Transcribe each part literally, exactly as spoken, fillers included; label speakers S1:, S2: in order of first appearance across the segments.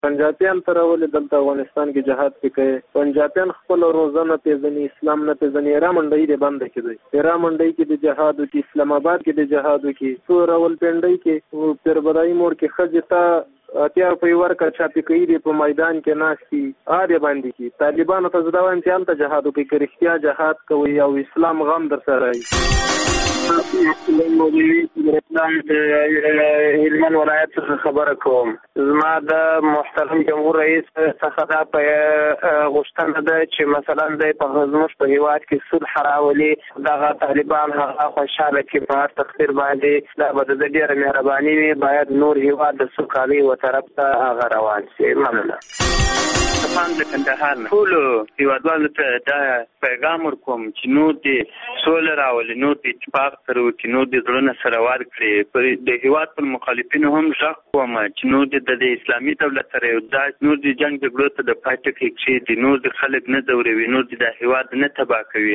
S1: پنجابیان تر ولې دلته افغانستان کې جهاد کوي. پنجابیان خپل روزانه پیژني، اسلام نه پیژني. را منډي دې بند کړي، را منډي کې د جهاد کې، اسلام آباد کې د جهاد کې، سو راولپنډي کې، پربدای مور کې خځتا اتیا په ورکه چاپی کوي دی په میدان کې ناشتي اړ باندې کی طالبانو ته ځداوان چې الته جهاد کوي، کې رښتیا جهاد کوي او اسلام غم در سره وي. هلمند ولایت خبره کوم. زما د محترم جمهور رئیس څخه دا په غوښتنه ده چې مثلا د په زموږ په هیواد کې صلح راولي، دغه طالبان هغه خوشاله کې په تقدیر باندې دا به د ډېره مهرباني وي، باید نور هیواد د سوکالۍ و طرف ته هغه روان شي. مننه.
S2: افغان د کندهار ټول هیوادوالو ته دا پیغام ورکوم چې نور دې سوله راولي، نور دې اتفاق سره وکړي، نور دې زړونه سره ور کړي. د هیواد پر مخالفینو هم غږ کوم چې نور دې د اسلامي دولت سره یو ځای، نور دې جنگ جګړو ته د پای ټکی کېږدي، نور دې خلک نه ځوروي، نور دې د هیواد نه تباه کوي.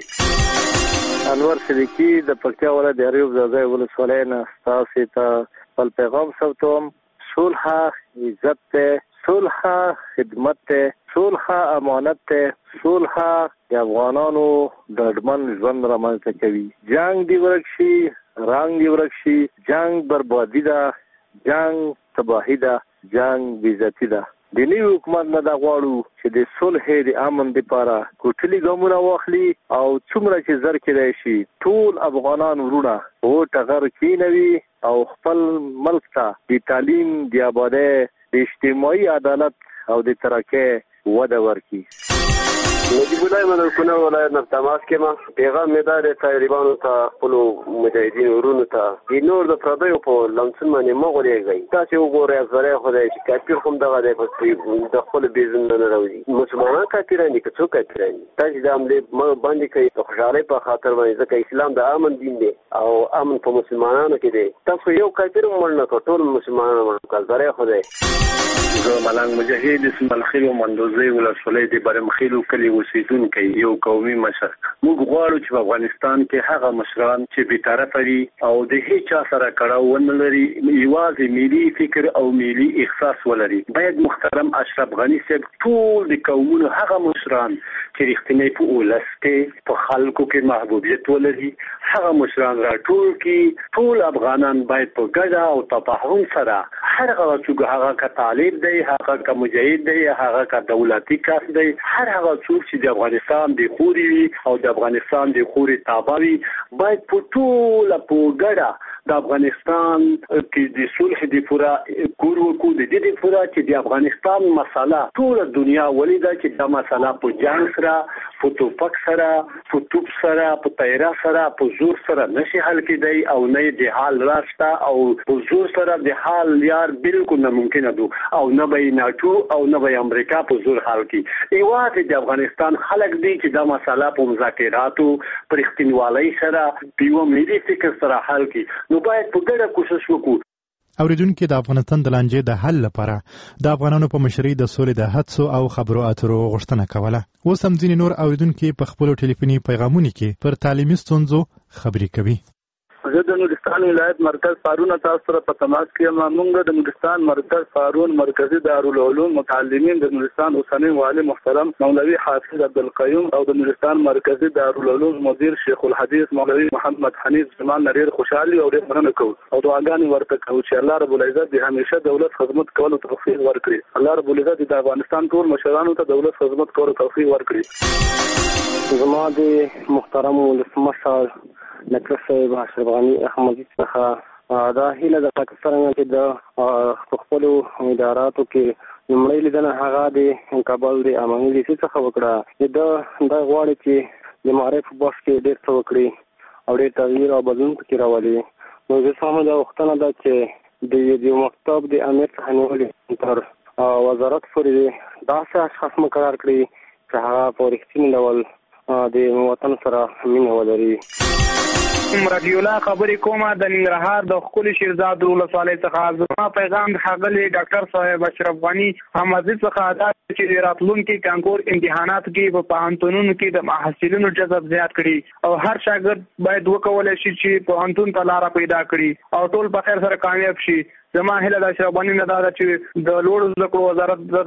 S1: انور صدیقي د پکتیا ولایت د اریوب ځای ولسوالۍ نه تاسو ته خپل پیغام سوتم. صلح عزت ته، صلح خدمت ته، صلح امانت ته، صلح د افغانانو د ډمن ژوند رامنځته کوي. جنگ دی ورک شي، رنگ دی ورک شي، جنگ بربادي ده، جنگ تباهي ده، جنگ بېعزتي ده. د نوي حکومت نه دا غواړو چې د صلح د امن لپاره کوټلي ګامونه واخلي او څومره چې زر کېدای شي ټول افغانان ورونه ووټ غر کېنوي او خپل ملک ته د تعلیم، د آبادۍ، د اجتماعي عدالت او د ترقۍ وده ورکړي.
S3: نجیب الله من کنه ولایت نه تماس کې ما پیغام مې دا د طالبانو ته، خپل مجاهدین ورونو ته، د نور د پردیو په لمسون باندې مغولېږئ. تاسو وګورئ زړه خدای چې کافر کوم دغه دی په د خپل بیزن نه راوځي. مسلمانان کافران دي که څوک کافران دي، تاسو د عملې باندې کوي د خوشحالۍ په خاطر باندې، ځکه اسلام د امن دین دی او امن په مسلمانانو کې دی. تاسو یو کافر مړ نه کړ، ټول مسلمانان مړ کړل. زړه خدای
S4: زه ملنګ مجاهد اسماعیل خیل مندوزي ولسوالۍ د برمخیلو کلی اوسیدونکی یو قومي مشر. موږ غواړو چې په افغانستان کې هغه مشران چې بی‌طرفه وي او د هیڅ چا سره کړاو ونه لري، یوازې ملي فکر او ملي احساس ولري، باید محترم اشرف غني صاحب ټول د قومونو هغه مشران چې رښتینی په ولس کې په خلکو کې محبوبیت ولري، هغه مشران راټول کړي. ټول افغانان باید په ګډه او تفاهم سره، هر هغه څوک هغه که طالب دی، هغه که مجاهد دی، هغه که دولتي کس دی، هر هغه څوک چې د افغانستان د خوري وي او د افغانستان د خوري تابع وي، باید په ټوله په ګډه د افغانستان کې د صلح د پوره کور وکړو، د دې لپاره چې د افغانستان مسله ټوله دنیا ولیده چې دا مسله په جنګ سره، په توپک سره، په توپ سره، په طیاره سره، په زور سره نشي حل کېدی او نه د حال راسته او په زور سره د حال یار بالکل ناممکن دی او نه به ناتو او نه به امریکا په زور حل کړي. ایواز د افغانستان خلک دی چې دا مسله په مذاکراتو پر اختنوالۍ سره په یو ملي فکر سره حل کړي. نو باید په ګډه کوشش وکړو.
S5: اوریدونکو د افغانستان د لانجې د حل لپاره د افغانانو په مشرۍ د سولې د هڅو او خبرو اترو غوښتنه کوله. اوس هم ځینې نور اوریدونکو په خپل ټلیفوني پیغامونو کې پر تعلیمي ستونزو خبرې کوي.
S6: زه د نورستان ولایت مرکز پارون تاسو سره په تماس کې یم. موږ د نورستان مرکز پارون مرکزی دارالعلوم متعلمین د نورستان اوسنی والی محترم مولوی حافظ عبدالقیوم او د نورستان مرکزی دارالعلوم مدیر شیخ الحدیث مولوی محمد حنیف زمان نړیر خوشحالي او ډېر مننه کوو او دعاګانې ورته کوو چې الله رب العزت د همیشه دولت خدمت کولو توفیق ورکړي. الله رب العزت د افغانستان ټول مشرانو ته دولت خدمت کولو توفیق ورکړي.
S1: زما د محترم ولسمشر نکره صاحب اشرف غني احمدي څخه دا هیله د پاکستان چې د خپل اداراتو کې لومړی لیدنه هغه د کابل د امنیتي لیسې څخه وکړه. دا دا غواړي چې د معرف بخش کې ډېر څه وکړي او ډېر تغییر او بدلون پکې راولي. نو زه سمه دا وختونه ده چې د دې مکتب د امیر څخه نیولې تر وزارت پورې داسې اشخاص مقرر کړي چې هغه په رښتیني ډول د وطن سره مینه ولري.
S7: رضی الله خبرې کومه د ننګرهار د ښکلي شیرزاد ولسوالۍ څخه. زما پیغام د ښاغلي ډاکټر صاحب اشرف غني احمدزي څخه دا چې راتلونکي کانکور امتحاناتو کې په پوهنتونونو کې د محصلینو جذب زیات کړي او هر شاګرد باید وکولای شي چې پوهنتون ته لاره پیدا کړي او ټول په خیر سره کامیاب شي. زما هیله د اشرف غني نه دا ده چې د لوړو زده کړو وزارت